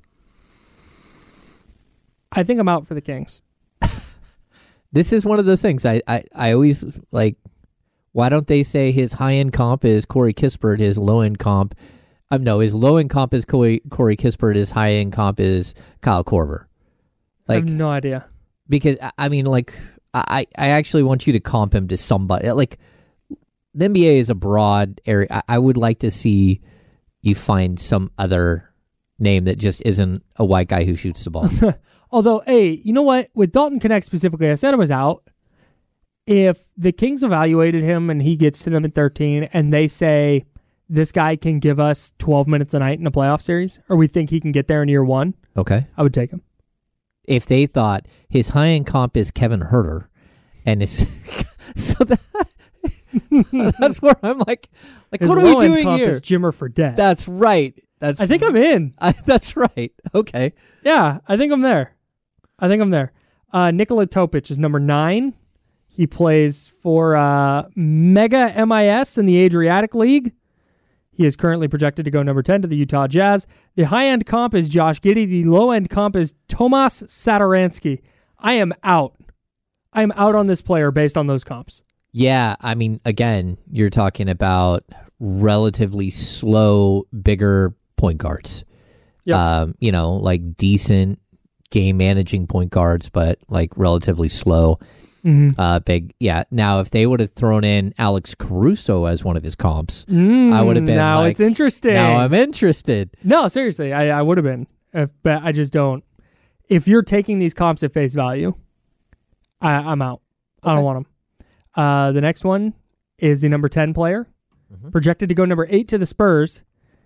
I think I'm out for the Kings. This is one of those things I always like. Why don't they say his high-end comp is Corey Kispert, his low-end comp? No, his low-end comp is Corey Kispert, his high-end comp is Kyle Korver. Like, I have no idea. Because, I mean, like, I actually want you to comp him to somebody. Like, the NBA is a broad area. I would like to see you find some other name that just isn't a white guy who shoots the ball. Although, hey, you know what? With Dalton Connect specifically, I said it was out. If the Kings evaluated him and he gets to them at 13 and they say, this guy can give us 12 minutes a night in a playoff series, or we think he can get there in year 1, okay, I would take him. If they thought his high-end comp is Kevin Huerter, and it's so that's where I'm like his what are we doing comp here? Is Jimmer Fredette. That's right. I think I'm in. That's right. Okay. Yeah, I think I'm there. Nikola Topic is number 9. He plays for Mega MIS in the Adriatic League. He is currently projected to go number 10 to the Utah Jazz. The high-end comp is Josh Giddey. The low-end comp is Tomas Satoransky. I am out. I am out on this player based on those comps. Yeah, I mean, again, you're talking about relatively slow, bigger point guards. Yep. Like decent game-managing point guards, but like relatively slow. Mm-hmm. Big, yeah. Now, if they would have thrown in Alex Caruso as one of his comps, I would have been. Now like, it's interesting. Now I'm interested. No, seriously, I would have been, but I just don't. If you're taking these comps at face value, I'm out. Okay. I don't want them. The next one is the number 10 player, projected to go number 8 to the Spurs.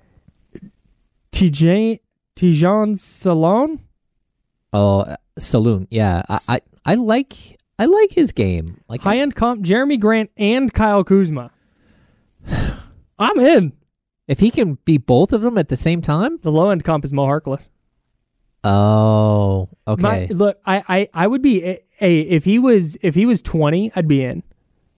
Tijan Salon. Oh, Saloon. Yeah, I like his game. Like high-end comp, Jeremy Grant and Kyle Kuzma. I'm in. If he can be both of them at the same time? The low-end comp is Mo Harkless. Oh, okay. Look, I would be if he was 20, I'd be in.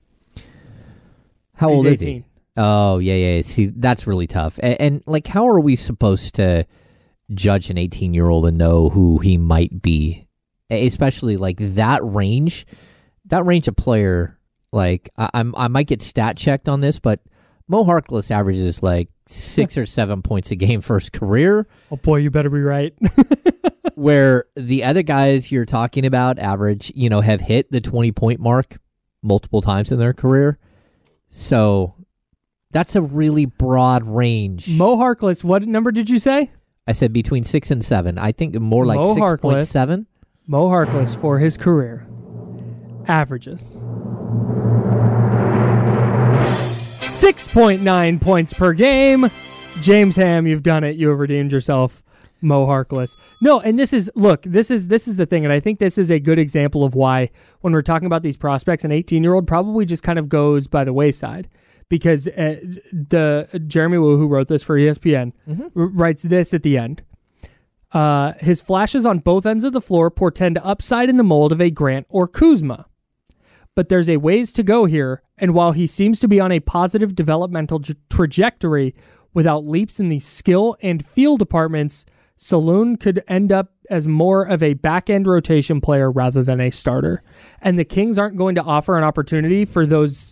How old is 18. he? Oh, yeah. See, that's really tough. And like, how are we supposed to judge an 18-year-old and know who he might be? Especially like that range of player. Like I might get stat checked on this, but Mo Harkless averages like 6 or 7 points a game for his career. Oh boy, you better be right. Where the other guys you're talking about average, have hit the 20-point mark multiple times in their career. So that's a really broad range. Mo Harkless, what number did you say? I said between 6 and 7. I think more like 6.7. Mo Harkless for his career averages 6.9 points per game. James Ham, you've done it. You have redeemed yourself, Mo Harkless. No, and this is the thing, and I think this is a good example of why when we're talking about these prospects, an 18-year-old probably just kind of goes by the wayside. Because the Jeremy Wu, who wrote this for ESPN, writes this at the end. His flashes on both ends of the floor portend upside in the mold of a Grant or Kuzma. But there's a ways to go here, and while he seems to be on a positive developmental trajectory without leaps in the skill and feel departments, Saloon could end up as more of a back-end rotation player rather than a starter. And the Kings aren't going to offer an opportunity for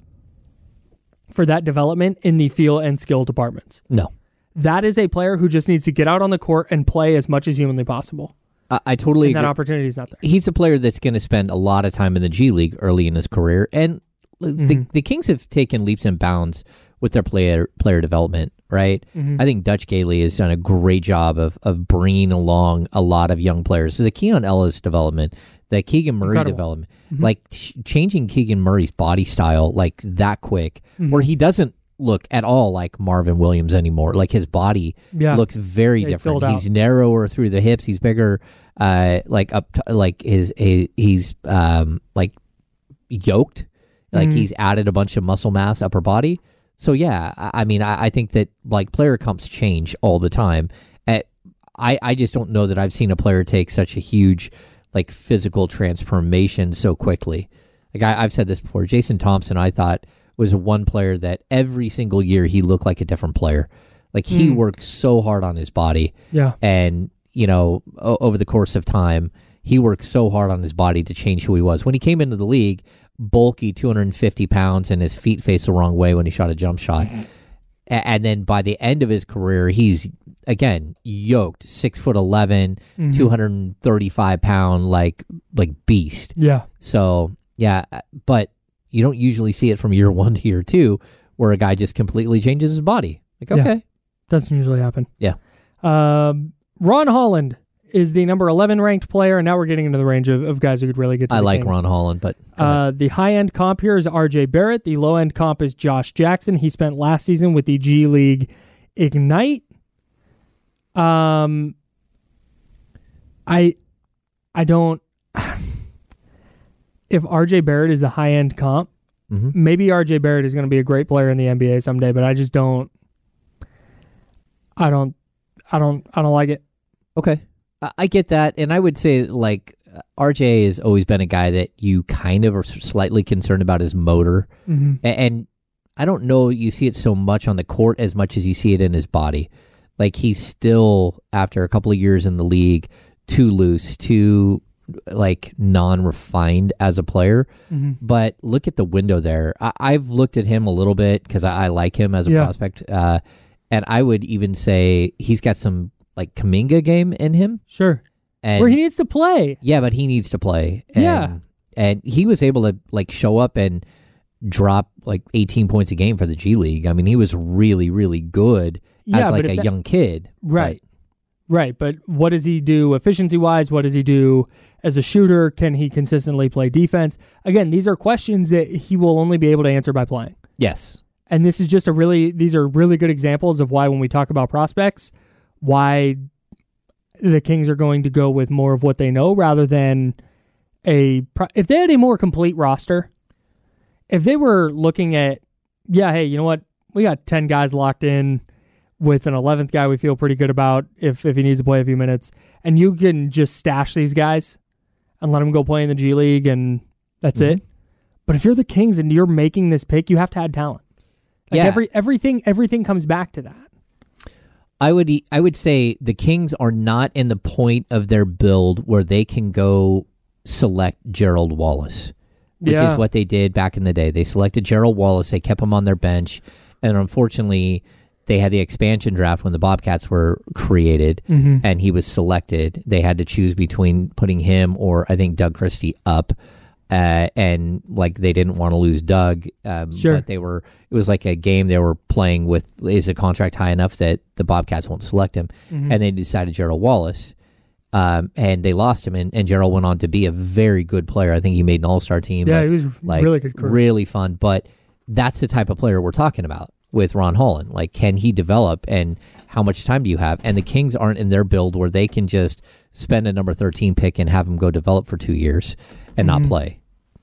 that development in the feel and skill departments. No. That is a player who just needs to get out on the court and play as much as humanly possible. I totally agree. That opportunity is not there. He's a player that's going to spend a lot of time in the G League early in his career. And the Kings have taken leaps and bounds with their player development, right? I think Dutch Gailey has done a great job of bringing along a lot of young players. So the Keon Ellis development, the Keegan Murray development, like changing Keegan Murray's body style like that quick, where he doesn't look at all like Marvin Williams anymore. Like his body looks very different. He's narrower through the hips. He's bigger, like he's like yoked. Like he's added a bunch of muscle mass, upper body. So yeah, I mean, I think that like player comps change all the time. I just don't know that I've seen a player take such a huge like physical transformation so quickly. Like I've said this before, Jason Thompson, I thought was one player that every single year he looked like a different player. Like he worked so hard on his body. Yeah. And, you know, over the course of time, he worked so hard on his body to change who he was. When he came into the league, bulky, 250 pounds, and his feet faced the wrong way when he shot a jump shot. And then by the end of his career, he's, again, yoked, 6'11", 235 pound, like beast. Yeah. So, yeah, but you don't usually see it from year 1 to year 2 where a guy just completely changes his body. Like, okay. Doesn't usually happen. Yeah. Ron Holland is the number 11 ranked player, and now we're getting into the range of guys who could really get to the like Kings. Ron Holland, but... the high-end comp here is R.J. Barrett. The low-end comp is Josh Jackson. He spent last season with the G League Ignite. I don't... If R.J. Barrett is the high-end comp, maybe R.J. Barrett is going to be a great player in the NBA someday, but I just don't... I don't like it. Okay. I get that, and I would say, like, RJ has always been a guy that you kind of are slightly concerned about his motor, and I don't know you see it so much on the court as much as you see it in his body. Like, he's still, after a couple of years in the league, too loose, too, like, non-refined as a player, but look at the window there. I've looked at him a little bit because I like him as a prospect, and I would even say he's got some like Kuminga game in him. Sure. And where he needs to play. Yeah, but he needs to play. And, and he was able to like show up and drop like 18 points a game for the G League. I mean, he was really, really good as like a young kid. Right. Right. But what does he do efficiency-wise? What does he do as a shooter? Can he consistently play defense? Again, these are questions that he will only be able to answer by playing. Yes. And this is just these are really good examples of why when we talk about prospects, why the Kings are going to go with more of what they know rather than if they had a more complete roster, if they were looking at, hey, you know what? We got 10 guys locked in with an 11th guy we feel pretty good about if he needs to play a few minutes, and you can just stash these guys and let them go play in the G League and that's it. But if you're the Kings and you're making this pick, you have to add talent. Like everything comes back to that. I would say the Kings are not in the point of their build where they can go select Gerald Wallace, which is what they did back in the day. They selected Gerald Wallace. They kept him on their bench. And unfortunately, they had the expansion draft when the Bobcats were created, and he was selected. They had to choose between putting him or I think Doug Christie up. And like they didn't want to lose Doug, but it was like a game they were playing with. Is a contract high enough that the Bobcats won't select him? And they decided Gerald Wallace, and they lost him. And Gerald went on to be a very good player. I think he made an All-Star team. Yeah, he was like really good, really fun. But that's the type of player we're talking about with Ron Holland. Like, can he develop, and how much time do you have? And the Kings aren't in their build where they can just spend a number 13 pick and have him go develop for 2 years and not play.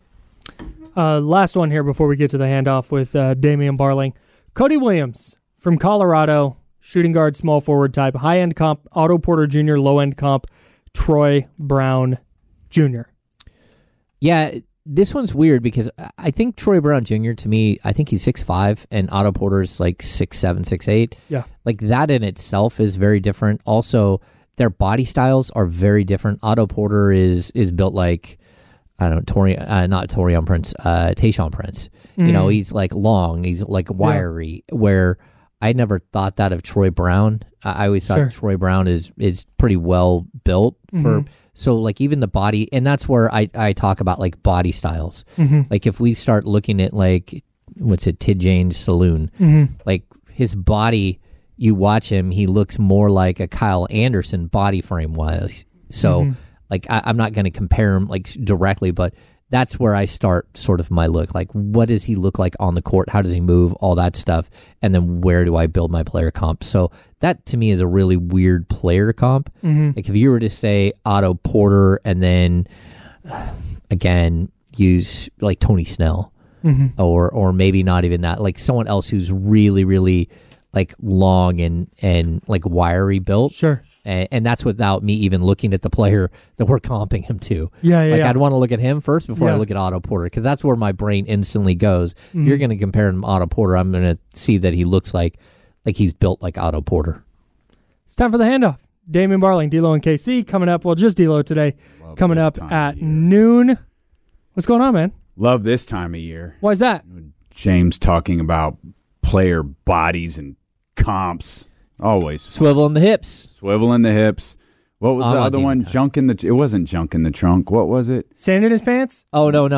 Last one here before we get to the handoff with Damian Barling. Cody Williams from Colorado, shooting guard, small forward type, high-end comp, Otto Porter Jr., low-end comp, Troy Brown Jr. Yeah, this one's weird because I think Troy Brown Jr., to me, I think he's 6'5", and Otto Porter's like 6'7", 6'8". Yeah. Like that in itself is very different. Also, their body styles are very different. Otto Porter is built like... I don't know, not Taurean Prince, Tayshaun Prince. You know, he's like long, he's like wiry, where I never thought that of Troy Brown. I always thought Troy Brown is pretty well built for So like even the body, and that's where I talk about like body styles. Like if we start looking at like, Tid James Saloon, like his body, you watch him, he looks more like a Kyle Anderson body frame wise. So like I'm not going to compare him like directly, but that's where I start sort of my look. Like, what does he look like on the court? How does he move? All that stuff. And then where do I build my player comp? So that, to me, is a really weird player comp. Like, if you were to say Otto Porter and then, again, use, like, Tony Snell. Or maybe not even that. Like, someone else who's really, really, like, long and like, wiry built. Sure. And that's without me even looking at the player that we're comping him to. I'd want to look at him first before I look at Otto Porter, because that's where my brain instantly goes. If you're going to compare him to Otto Porter, I'm going to see that he looks like he's built like Otto Porter. It's time for the handoff. Damian Barling, D'Lo and KC coming up. Well, just D'Lo today. Coming up at noon. What's going on, man? Love this time of year. Why is that? James talking about player bodies and comps. Always swivel in the hips. Swivel in the hips. What was the other one? Junk in the. It wasn't junk in the trunk. What was it? Sand in his pants? Oh no.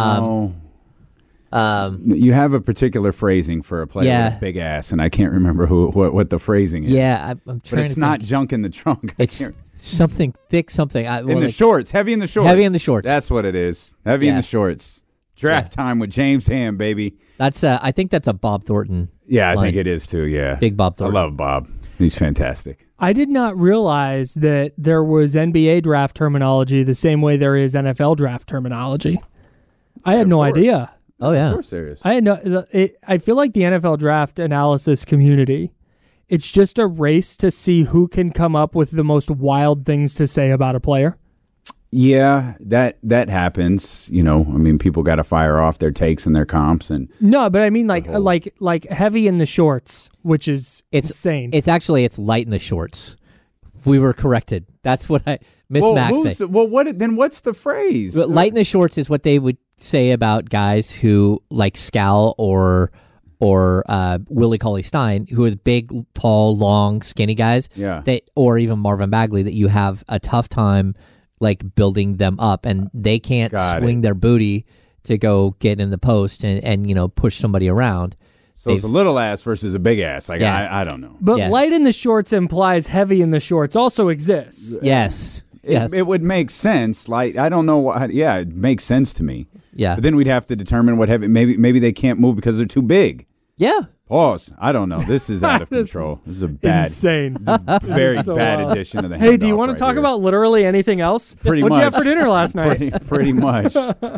You have a particular phrasing for a player with a big ass, and I can't remember what the phrasing is. Yeah, I'm trying. But it's not junk in the trunk. It's something thick. Something in the shorts. Heavy in the shorts. Heavy in the shorts. That's what it is. Heavy in the shorts. Draft time with James Ham, baby. That's I think that's a Bob Thornton. Yeah, I think it is too. Yeah, big Bob Thornton. I love Bob. He's fantastic. I did not realize that there was NBA draft terminology the same way there is NFL draft terminology. I had no idea. Oh yeah, of course there is. I had no. I feel like the NFL draft analysis community, it's just a race to see who can come up with the most wild things to say about a player. Yeah, that happens. You know, I mean, people got to fire off their takes and their comps, and no, but I mean, like heavy in the shorts, which is insane. It's light in the shorts. We were corrected. That's what Miss Max said. Well, what's the phrase? Light in the shorts is what they would say about guys who like Scal or Willie Cauley-Stein, who are big, tall, long, skinny guys. Yeah. Or even Marvin Bagley, that you have a tough time like building them up, and they can't swing their booty to go get in the post and push somebody around. So it's a little ass versus a big ass. Like I don't know. But light in the shorts implies heavy in the shorts also exists. Yes. It would make sense. Like I don't know what. Yeah, it makes sense to me. Yeah. But then we'd have to determine what heavy. Maybe they can't move because they're too big. Yeah. Pause. I don't know. This is out of control. This is a bad, insane, very bad addition to the. Hey, do you want to talk about literally anything else? Pretty What'd much. you have for dinner last night? Pretty much.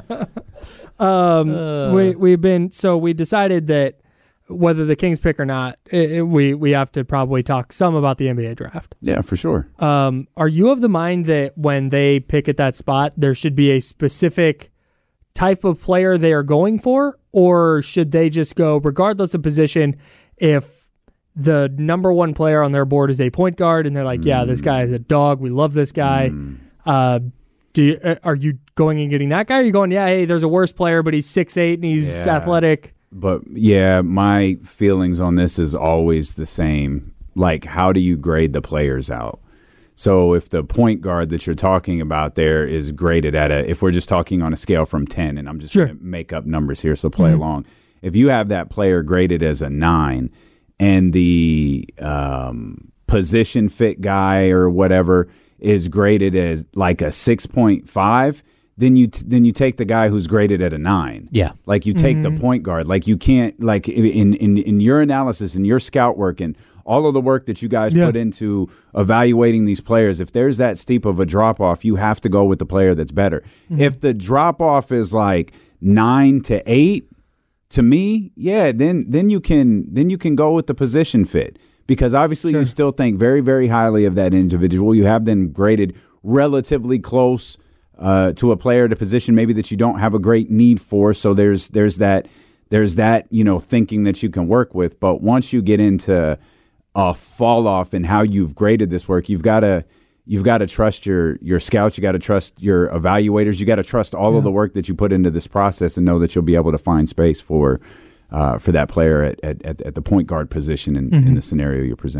We decided that whether the Kings pick or not, we have to probably talk some about the NBA draft. Yeah, for sure. Are you of the mind that when they pick at that spot, there should be a specific type of player they are going for, or should they just go regardless of position? If the number one player on their board is a point guard and they're like, yeah, this guy is a dog, we love this guy, are you going and getting that guy? Or are you going, yeah, hey, there's a worse player, but he's 6'8" and he's athletic? But yeah, my feelings on this is always the same. Like, how do you grade the players out? So if the point guard that you're talking about there is graded if we're just talking on a scale from 10, and I'm just going to make up numbers here, so play along. If you have that player graded as a 9 and the position fit guy or whatever is graded as like a 6.5, then you take the guy who's graded at a 9. Yeah. Like you take the point guard. Like you can't, like in your analysis and your scout work and all of the work that you guys put into evaluating these players, if there's that steep of a drop-off, you have to go with the player that's better. If the drop-off is like 9 to 8, to me, then you can go with the position fit, because obviously you still think very, very highly of that individual. You have them graded relatively close to a player to position maybe that you don't have a great need for. So there's that thinking that you can work with. But once you get into a fall off in how you've graded this work, you've got to trust your scouts, you got to trust your evaluators, you got to trust all of the work that you put into this process, and know that you'll be able to find space for that player at the point guard position in the scenario you presented.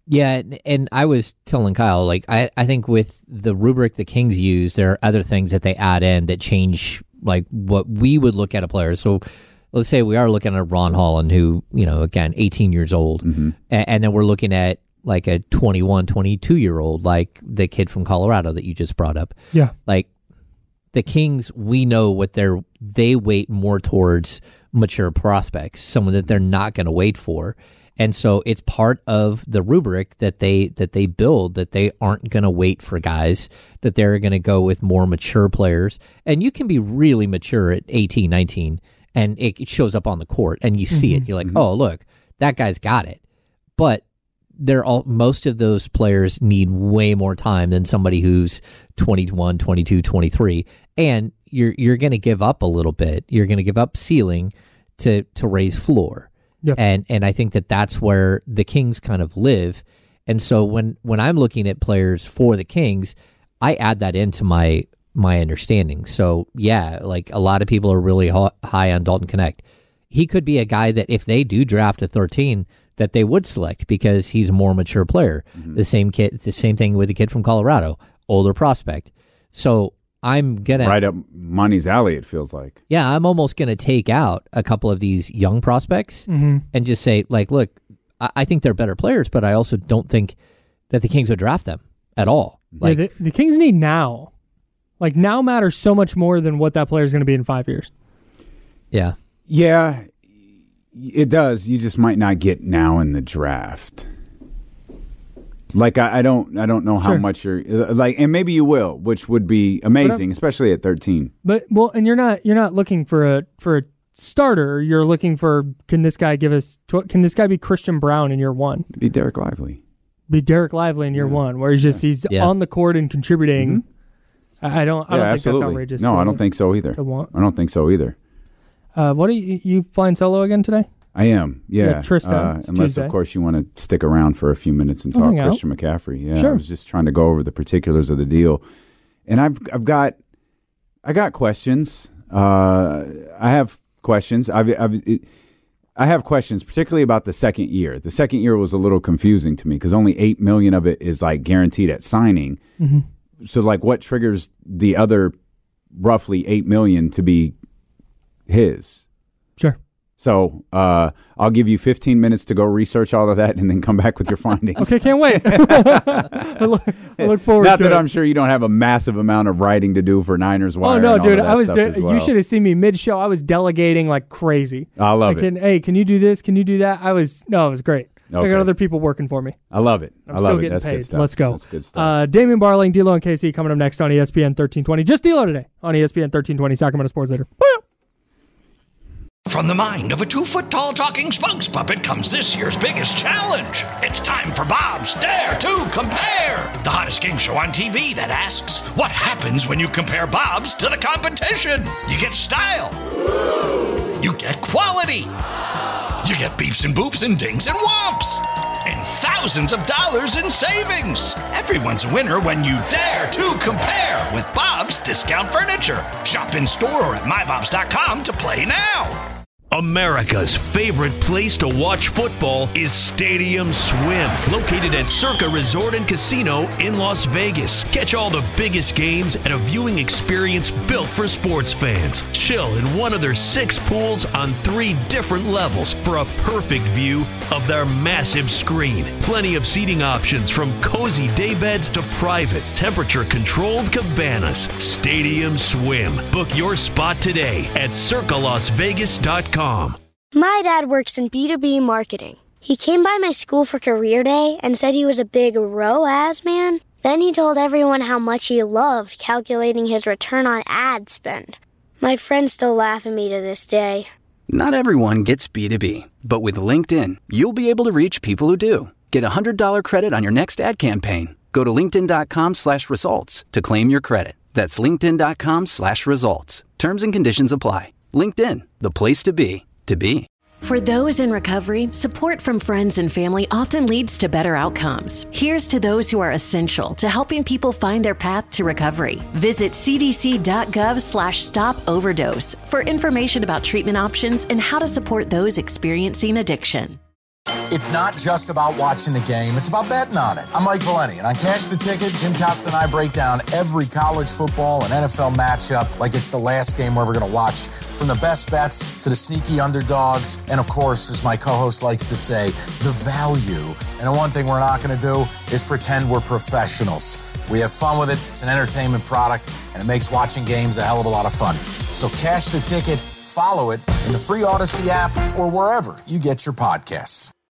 Yeah, and I was telling Kyle, like, I think with the rubric the Kings use, there are other things that they add in that change, like, what we would look at a player. So let's say we are looking at Ron Holland, who, again, 18 years old, and then we're looking at, like, a 21, 22-year-old, like the kid from Colorado that you just brought up. Yeah. Like, the Kings, we know what they weight more towards mature prospects, someone that they're not going to wait for. And so it's part of the rubric that they build, that they aren't going to wait for guys, that they're going to go with more mature players. And you can be really mature at 18, 19, and it shows up on the court, and you see it. You're like, oh, look, that guy's got it. But most of those players need way more time than somebody who's 21, 22, 23. And you're going to give up a little bit. You're going to give up ceiling to raise floor. Yep. And I think that's where the Kings kind of live. And so when I'm looking at players for the Kings, I add that into my understanding. So yeah, like a lot of people are really high on Dalton Knecht. He could be a guy that if they do draft a 13, that they would select because he's a more mature player. The same thing with the kid from Colorado, older prospect. So I'm gonna right up money's alley. It feels like. Yeah, I'm almost gonna take out a couple of these young prospects and just say, like, look, I think they're better players, but I also don't think that the Kings would draft them at all. Like, yeah, the Kings need now. Like, now matters so much more than what that player is going to be in 5 years. Yeah, it does. You just might not get now in the draft. Like I don't know how much you're like, and maybe you will, which would be amazing, especially at 13. But and you're not looking for a starter. You're looking for, can this guy be Christian Brown in year one? Be Derek Lively. Be Derek Lively in year one, where he's on the court and contributing. I don't think that's outrageous. No, I don't think so either. I don't think so either. What are you flying solo again today? I am, yeah. Tristan, unless, Tuesday. of course, you want to stick around for a few minutes and talk Christian McCaffrey. Yeah, sure. I was just trying to go over the particulars of the deal, and I got questions. I have questions. I have questions, particularly about the second year. The second year was a little confusing to me because only $8 million of it is like guaranteed at signing. So, like, what triggers the other roughly $8 million to be his? Sure. So I'll give you 15 minutes to go research all of that and then come back with your findings. Okay, can't wait. I look forward to it. Not that I'm sure you don't have a massive amount of writing to do for Niners Wire. Oh, no, dude. You should have seen me mid-show. I was delegating like crazy. I love it. Hey, can you do this? Can you do that? It was great. Okay. I got other people working for me. I love it. I'm still getting That's paid. good stuff. Let's go. That's good stuff. Damian Barling, D'Lo, and KC coming up next on ESPN 1320. Just D'Lo today on ESPN 1320, Sacramento Sports Leader. From the mind of a 2-foot-tall talking spokes puppet comes this year's biggest challenge. It's time for Bob's Dare to Compare, the hottest game show on TV that asks, what happens when you compare Bob's to the competition? You get style. You get quality. You get beeps and boops and dings and whomps. And thousands of dollars in savings. Everyone's a winner when you dare to compare with Bob's Discount Furniture. Shop in store or at mybobs.com to play now. America's favorite place to watch football is Stadium Swim, located at Circa Resort and Casino in Las Vegas. Catch all the biggest games at a viewing experience built for sports fans. Chill in one of their 6 pools on 3 different levels for a perfect view of their massive screen. Plenty of seating options from cozy daybeds to private, temperature-controlled cabanas. Stadium Swim. Book your spot today at circalasvegas.com. My dad works in B2B marketing. He came by my school for career day and said he was a big ROAS man. Then he told everyone how much he loved calculating his return on ad spend. My friends still laugh at me to this day. Not everyone gets B2B, but with LinkedIn, you'll be able to reach people who do. Get $100 credit on your next ad campaign. Go to linkedin.com/results to claim your credit. That's linkedin.com/results. Terms and conditions apply. LinkedIn, the place to be, to be. For those in recovery, support from friends and family often leads to better outcomes. Here's to those who are essential to helping people find their path to recovery. Visit cdc.gov/stop-overdose for information about treatment options and how to support those experiencing addiction. It's not just about watching the game, it's about betting on it. I'm Mike Valeni, and on Cash the Ticket, Jim Costa and I break down every college football and NFL matchup like it's the last game we're ever going to watch, from the best bets to the sneaky underdogs, and of course, as my co-host likes to say, the value. And the one thing we're not going to do is pretend we're professionals. We have fun with it, it's an entertainment product, and it makes watching games a hell of a lot of fun. So Cash the Ticket, follow it in the free Odyssey app or wherever you get your podcasts.